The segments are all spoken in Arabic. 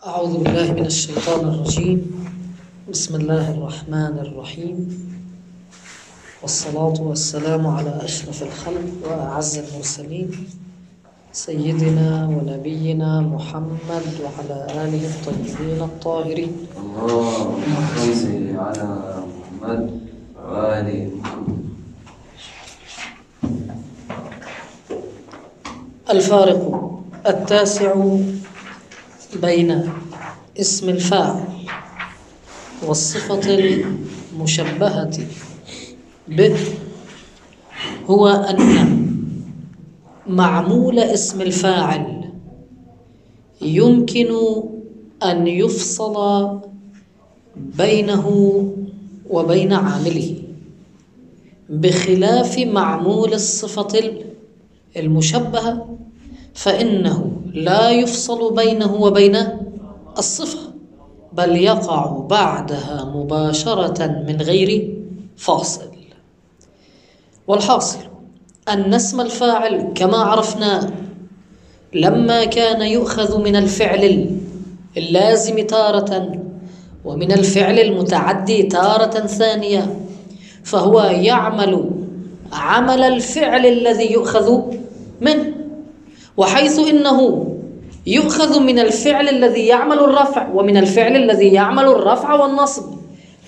أعوذ بالله من الشيطان الرجيم. بسم الله الرحمن الرحيم، والصلاة والسلام على أشرف الخلق وأعز المرسلين سيدنا ونبينا محمد وعلى آله الطيبين الطاهرين. اللهم صل على محمد وآل محمد. الفارق التاسع بين اسم الفاعل والصفة المشبهة به هو أن معمول اسم الفاعل يمكن أن يفصل بينه وبين عامله، بخلاف معمول الصفة المشبهة فإنه لا يفصل بينه وبين الصفة، بل يقع بعدها مباشرة من غير فاصل. والحاصل أن اسم الفاعل كما عرفنا لما كان يؤخذ من الفعل اللازم تارة ومن الفعل المتعدي تارة ثانية، فهو يعمل عمل الفعل الذي يؤخذ منه، وحيث إنه يؤخذ من الفعل الذي يعمل الرفع ومن الفعل الذي يعمل الرفع والنصب،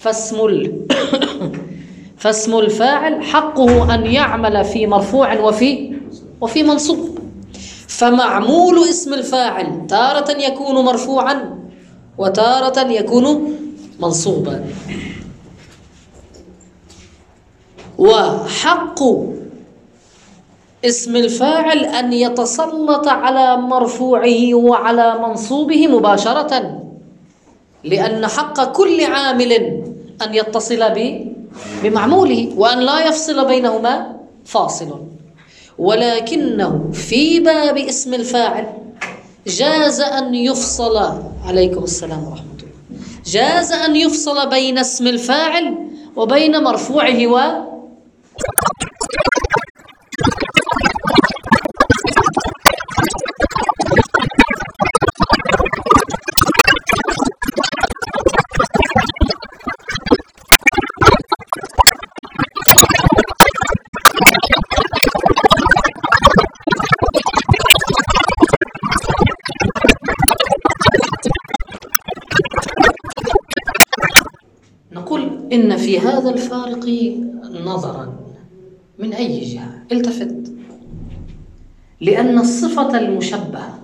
فاسم الفاعل حقه أن يعمل في مرفوع وفي منصوب. فمعمول اسم الفاعل تارة يكون مرفوعا وتارة يكون منصوبا، وحق اسم الفاعل أن يتسلط على مرفوعه وعلى منصوبه مباشرة، لأن حق كل عامل أن يتصل بمعموله وأن لا يفصل بينهما فاصل. ولكنه في باب اسم الفاعل جاز أن يفصل، عليكم السلام ورحمة الله، جاز أن يفصل بين اسم الفاعل وبين مرفوعه نقول إن في هذا الفارق نظرا من أي جهة. التفت، لأن الصفة المشبهة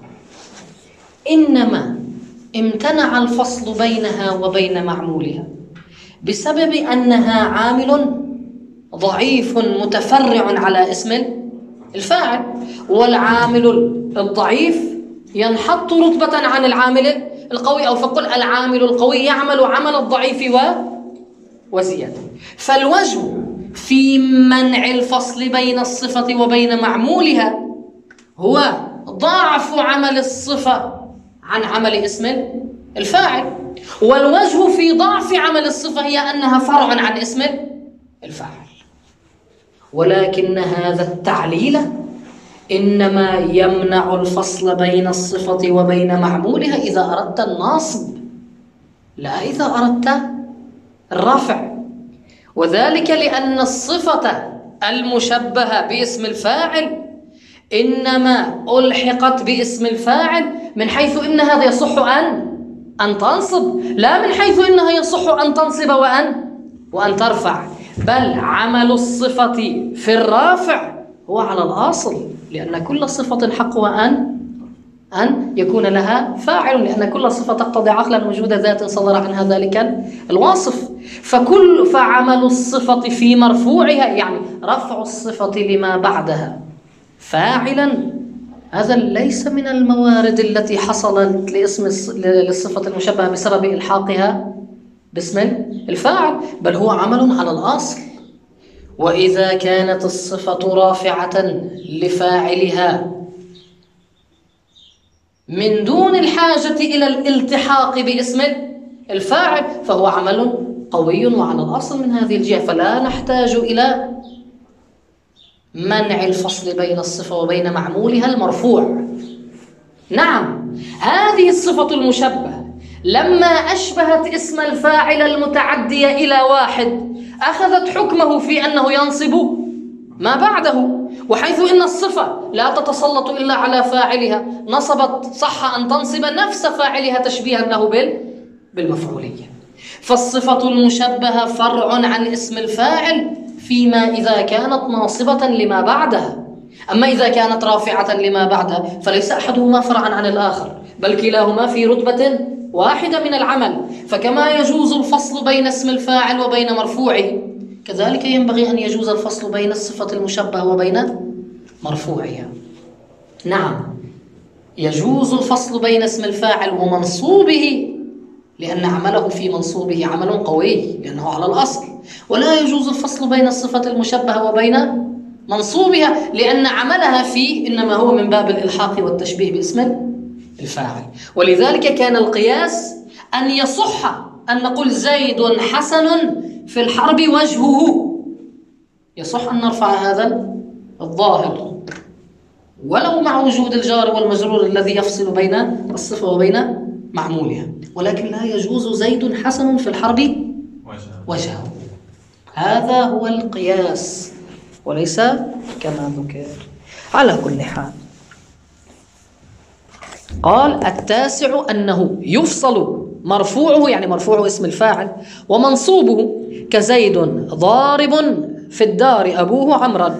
إنما امتنع الفصل بينها وبين معمولها بسبب أنها عامل ضعيف متفرع على اسم الفاعل، والعامل الضعيف ينحط رتبة عن العامل القوي، أو فقل العامل القوي يعمل عمل الضعيف وزيادة. فالوجه في منع الفصل بين الصفة وبين معمولها هو ضعف عمل الصفة عن عمل اسم الفاعل، والوجه في ضعف عمل الصفة هي أنها فرع عن اسم الفاعل. ولكن هذا التعليل إنما يمنع الفصل بين الصفة وبين معمولها إذا أردت الناصب، لا إذا أردت الرفع. وذلك لأن الصفة المشبهة باسم الفاعل إنما ألحقت باسم الفاعل من حيث إن هذا يصح أن تنصب، لا من حيث إنها يصح أن تنصب وأن ترفع، بل عمل الصفة في الرافع هو على الأصل، لأن كل صفة حقها أن يكون لها فاعل، لأن كل صفة تقتضي عقلا وجود ذات صدر عنها ذلك الواصف. فعمل الصفة في مرفوعها يعني رفع الصفة لما بعدها فاعلا، هذا ليس من الموارد التي حصلت للصفة المشبهة بسبب إلحاقها باسم الفاعل، بل هو عمل على الأصل. وإذا كانت الصفة رافعة لفاعلها من دون الحاجة إلى الالتحاق باسم الفاعل فهو عمل قوي وعلى الأصل من هذه الجهة، فلا نحتاج إلى منع الفصل بين الصفة وبين معمولها المرفوع. نعم، هذه الصفة المشبهة لما أشبهت اسم الفاعل المتعدي إلى واحد أخذت حكمه في أنه ينصب ما بعده، وحيث إن الصفة لا تتسلط إلا على فاعلها نصبت، صح أن تنصب نفس فاعلها تشبيها له بالمفعولية. فالصفة المشبهة فرع عن اسم الفاعل فيما إذا كانت ناصبة لما بعدها، أما إذا كانت رافعة لما بعدها فليس أحدهما فرعا عن الآخر، بل كلاهما في رتبة واحدة من العمل. فكما يجوز الفصل بين اسم الفاعل وبين مرفوعه، كذلك ينبغي أن يجوز الفصل بين الصفة المشبهة وبين مرفوعها. نعم، يجوز الفصل بين اسم الفاعل ومنصوبه، لأن عمله في منصوبه عمل قوي لأنه على الأصل، ولا يجوز الفصل بين الصفة المشبهة وبين منصوبها لأن عملها فيه إنما هو من باب الإلحاق والتشبيه باسم الفاعل. ولذلك كان القياس أن يصح أن نقول زيد حسن في الحرب وجهه، يصح أن نرفع هذا الظاهر ولو مع وجود الجار والمجرور الذي يفصل بين الصفة وبين معمولها، ولكن لا يجوز زيد حسن في الحرب وجهه. هذا هو القياس وليس كما ذكر. على كل حال، قال التاسع أنه يفصل مرفوعه، يعني مرفوع اسم الفاعل، ومنصوبه، كزيد ضارب في الدار أبوه عمرا.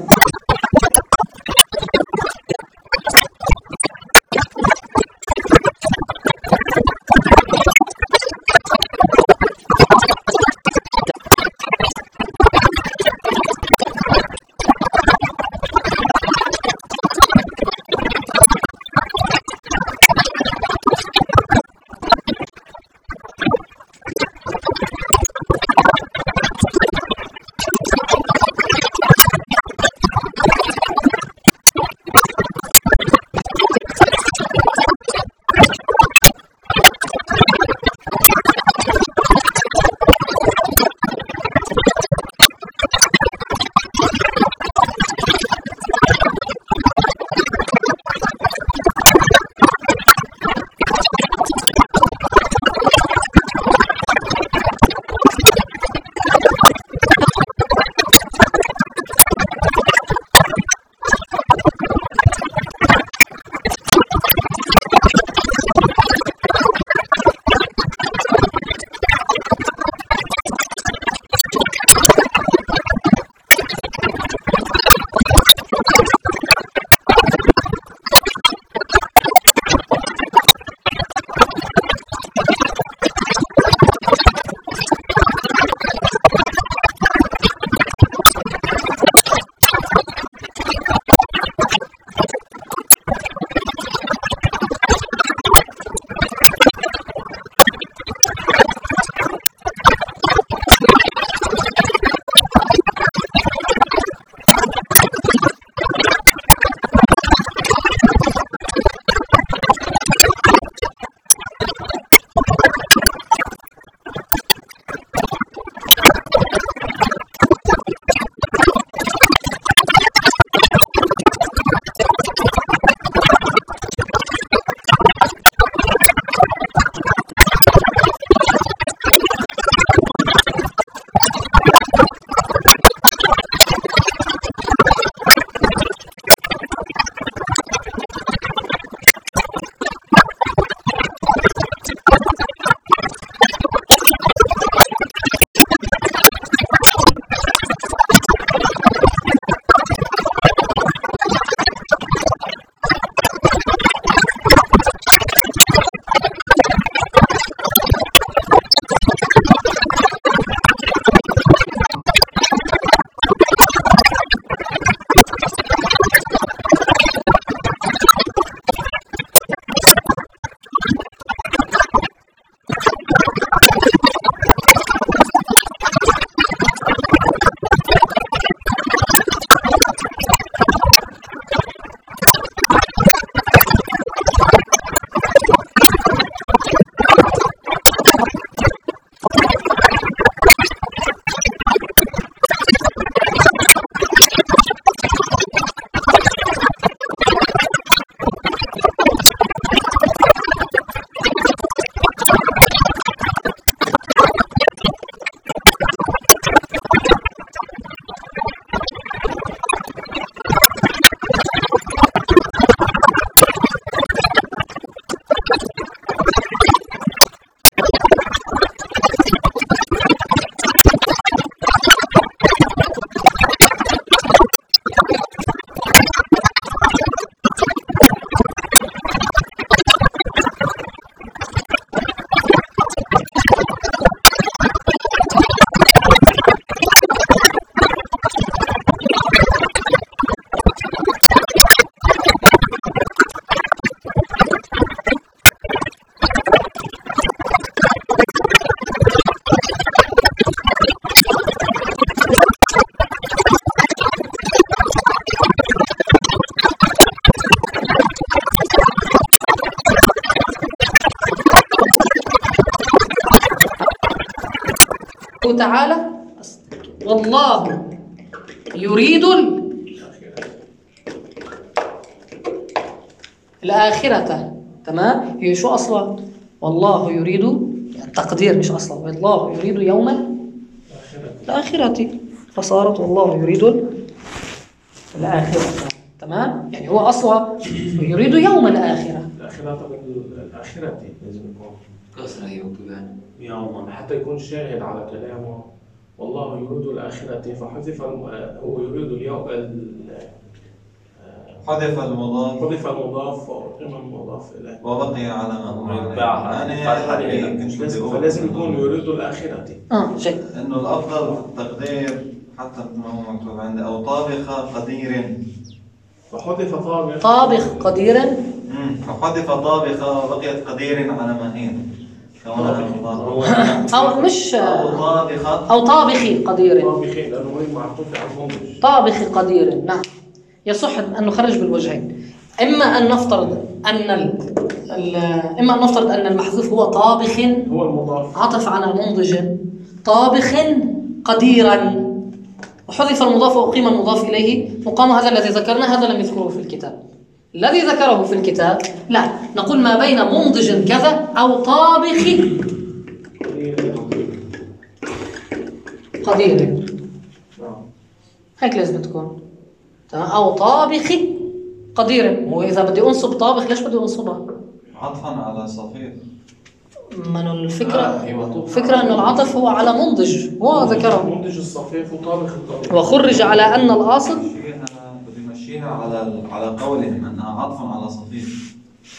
قوله تعالى والله يريد الآخرة. تمام؟ هي شو أصلا؟ والله يريد التقدير مش أصلا، والله يريد يوم الآخرة، فصارت والله يريد الآخرة. تمام؟ يعني هو أصلا يريد يوم الآخرة. الآخرة لازم يكون كسرة يوم يوما حتى يكون شاهد على كلامه. والله يريد الآخرة فحذف هو يريد اليوم حذف المضاف وأقيم المضاف إليه وبقي على ما هو فلازم يكون يريد الآخرة. جيد. إنه الأفضل في التقدير حتى ما هو مكتوب عندي أو طابخ قدير، فحذف طابخ قدير. فحذف طابخ وبقيت قدير على ما هي أو مش أو طابخي قدير. طابخي لأنه هو معطوف على المنضج. طابخ قدير. نعم، يصح أن نخرج بالوجهين. إما أن نفترض أن المحذوف هو طابخ، هو المضاف، عطف على منضج طابخ قديرا، وحذف المضاف وأقيم المضاف إليه مقام هذا الذي ذكرنا. هذا لم يذكره في الكتاب. الذي ذكره في الكتاب لا، نقول ما بين منضج كذا أو طابخ قدير. هيك لازم تكون. أو طابخ قدير. وإذا بدي أنصب طابخ ليش بدي أنصبها؟ عطفا على صفير. من الفكرة فكرة أن العطف هو على منضج، هو ذكره منضج الصفيف وطابخ القدير، وخرج على أن الأصل بدي مشيها على قولهم أنها عطفا على صفير.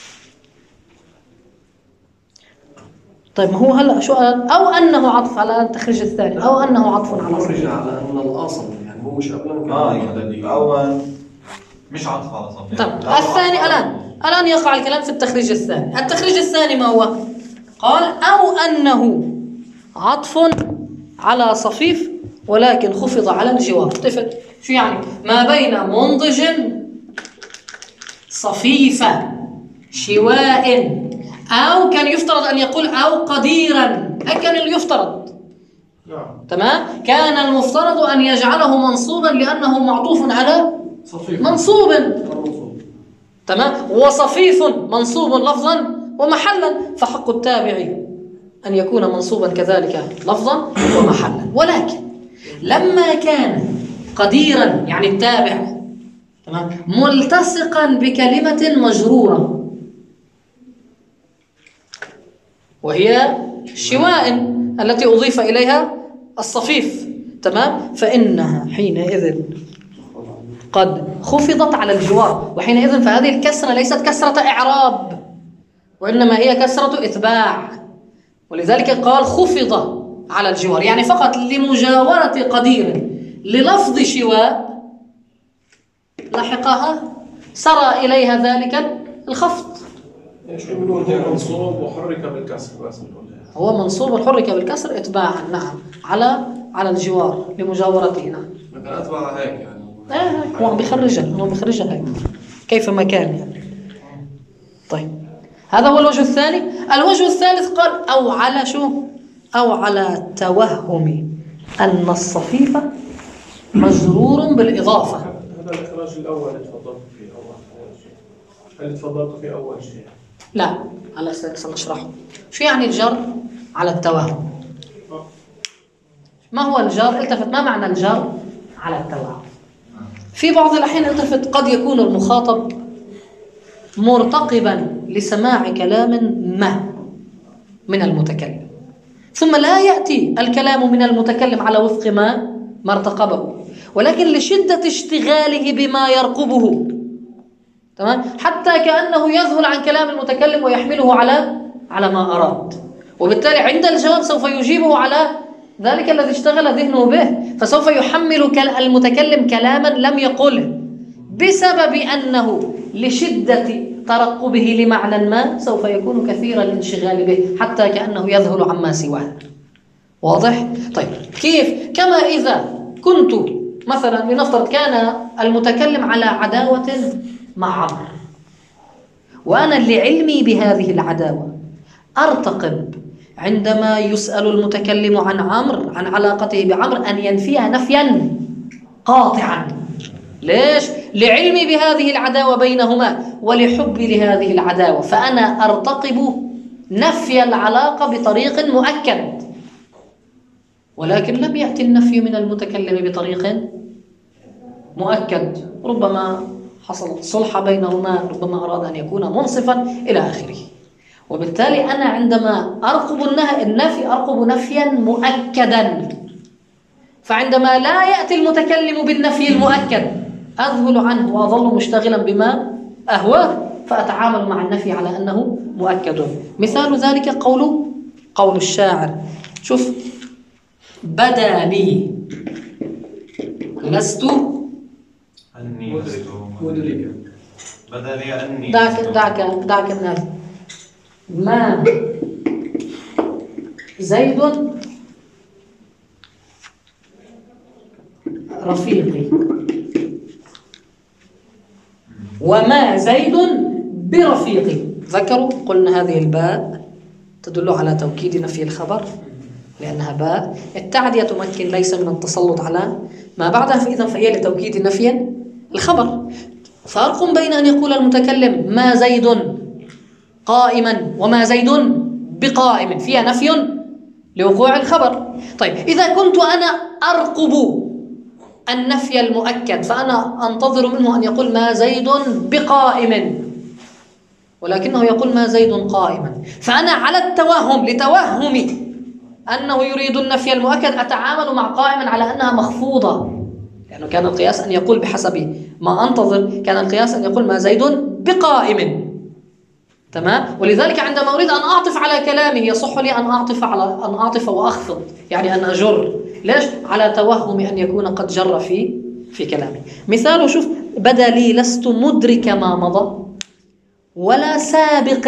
طيب ما هو هلا شو قال؟ أو أنه عطف على التخريج الثاني، أو أنه عطف على خرج صفير. على أن الأصل يعني هو مش قبلا يعني الأول مش عطف على صفير. طيب الثاني الآن يقع الكلام في التخريج الثاني. التخريج الثاني ما هو؟ قال أو أنه عطف على صفيف ولكن خفض على الجوار. طيب شو يعني؟ ما بين منضج صفيفة شواء، أو كان يفترض أن يقول أو قديرا، كان اللي يفترض. تمام؟ كان المفترض أن يجعله منصوبا لأنه معطوف على صفيف منصوب. تمام؟ وصفيف منصوب لفظا ومحلا، فحق التابع أن يكون منصوبا كذلك لفظا ومحلا. ولكن لما كان قديرا يعني التابع تمام ملتصقا بكلمة مجرورة وهي شواء التي أضيف إليها الصفيف، تمام، فإنها حينئذ قد خفضت على الجوار، وحينئذ فهذه الكسرة ليست كسرة إعراب وإنما هي كسرة إتباع، ولذلك قال خفض على الجوار، يعني فقط لمجاورة قدير للفظ شواء لحقها سرى إليها ذلك الخفض. هو منصوب وحرك بالكسر بس هو منصوب وحرك بالكسر إتباعا، نعم، على الجوار لمجاورته. نعم مثلا أتبع هيك يعني هو بيخرجها هيك كيف ما كان يعني. طيب هذا هو الوجه الثاني. الوجه الثالث قال أو على شو؟ أو على توهم أن الصفيفة مجرور بالإضافة. هذا الإخراج الأول اللي تفضلت فيه أول شيء. لا على سنشرحه. شو يعني الجر على التوهم؟ ما هو الجر؟ التفت، ما معنى الجر على التوهم؟ في بعض الأحيان التفت قد يكون المخاطب مرتقبا لسماع كلام ما من المتكلم، ثم لا يأتي الكلام من المتكلم على وفق ما ارتقبه، ولكن لشدة اشتغاله بما يرقبه، تمام، حتى كأنه يذهل عن كلام المتكلم ويحمله على ما أراد، وبالتالي عند الجواب سوف يجيبه على ذلك الذي اشتغل ذهنه به، فسوف يحمل المتكلم كلاما لم يقله بسبب أنه لشدة ترقبه لمعنى ما سوف يكون كثير الانشغال به حتى كأنه يذهل عما سواه. واضح؟ طيب كيف؟ كما إذا كنت مثلا لنفترض كان المتكلم على عداوة مع عمرو، وأنا لعلمي بهذه العداوة أرتقب عندما يسأل المتكلم عن عمرو عن علاقته بعمرو أن ينفيها نفيا قاطعا. ليش؟ لعلمي بهذه العداوة بينهما ولحبي لهذه العداوة، فأنا أرتقب نفي العلاقة بطريق مؤكد. ولكن لم يأتي النفي من المتكلم بطريق مؤكد، ربما حصلت صلح بينهما، ربما أراد أن يكون منصفا إلى آخره. وبالتالي أنا عندما أرقب النفي أرقب نفيا مؤكدا، فعندما لا يأتي المتكلم بالنفي المؤكد أذهل عنه وأظل مشتغلا بما أهواه، فأتعامل مع النفي على أنه مؤكد. مثال ذلك قول الشاعر، شوف: بدا لي لست أني لست مدركا. بدا لي أني دعك من هذا. ما زيد رفيقي وما زيد برفيقي. ذكروا قلنا هذه الباء تدل على توكيد نفي الخبر لأنها باء. التعدية تمكن ليس من التسلط على ما بعدها، فإذا فهي لتوكيد نفي الخبر. فرق بين أن يقول المتكلم ما زيد قائما وما زيد بقائم، فيها نفي لوقوع الخبر. طيب إذا كنت أنا أرقب النفي المؤكد فأنا أنتظر منه أن يقول ما زيد بقائم، ولكنه يقول ما زيد قائما، فأنا على التوهم لتوهمي أنه يريد النفي المؤكد أتعامل مع قائما على أنها مخفوضة، لأنه كان القياس أن يقول بحسب ما أنتظر، كان القياس أن يقول ما زيد بقائم. تمام؟ ولذلك عندما أريد أن أعطف على كلامه يصح لي أن أعطف وأخفض، يعني أن أجر. ليش؟ على توهم أن يكون قد جر في كلامه. مثال، شوف: بدا لي لست مدرك ما مضى ولا سابق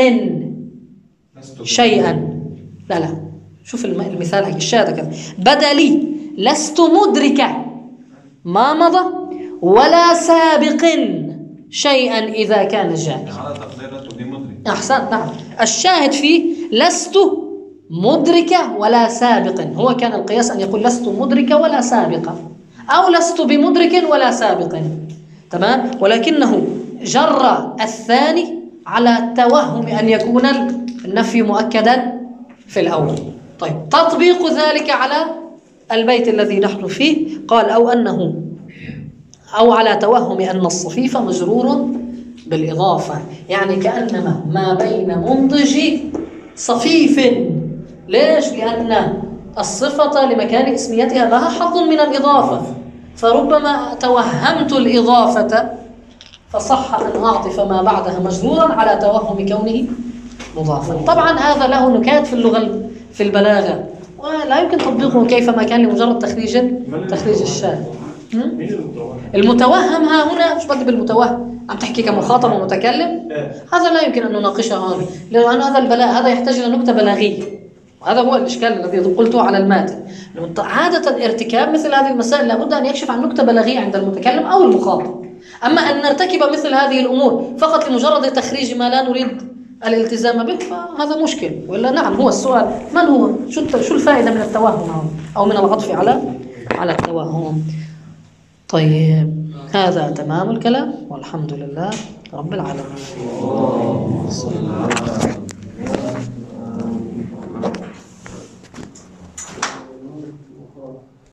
شيئا. لا شوف المثال هيك الشاهد كذا: بدا لي لست مدرك ما مضى ولا سابق شيئا إذا كان جاء. على تقدير لست بمدرك. أحسنت، نعم. الشاهد فيه لست مدركة ولا سابق، هو كان القياس أن يقول لست مدركة ولا سابقة، أو لست بمدرك ولا سابق. تمام؟ ولكنه جر الثاني على التوهم أن يكون النفي مؤكدا في الأول. طيب، تطبيق ذلك على البيت الذي نحن فيه، قال: أو على توهم أن الصفيف مجرور بالإضافة، يعني كأنما ما بين منضج صفيف. ليش؟ لأن الصفة لمكان اسميتها لها حظ من الإضافة، فربما توهمت الإضافة فصح أن أعطف ما بعدها مجرورا على توهم كونه مضافا. طبعا هذا له نكات في اللغة في البلاغة ولا يمكن تطبيقه كيفما كان لمجرد تخريج الشاذ. المتوهم ها هنا، مش بدي بالمتوهم، عم تحكي كمخاطب ومتكلم، هذا لا يمكن أن نناقشه هون، لأن هذا البلاغ هذا يحتاج إلى نكتة بلاغية، وهذا هو الإشكال الذي قلته على الماتن. عادة ارتكاب مثل هذه المسائل لابد أن يكشف عن نكتة بلاغية عند المتكلم أو المخاطب. أما أن نرتكب مثل هذه الأمور فقط لمجرد تخريج ما لا نريد الالتزام به فهذا مشكل. ولا نعم، هو السؤال من هو؟ شو الفائدة من التوهم أو من العطف على التوهم؟ طيب، هذا تمام الكلام، والحمد لله رب العالمين.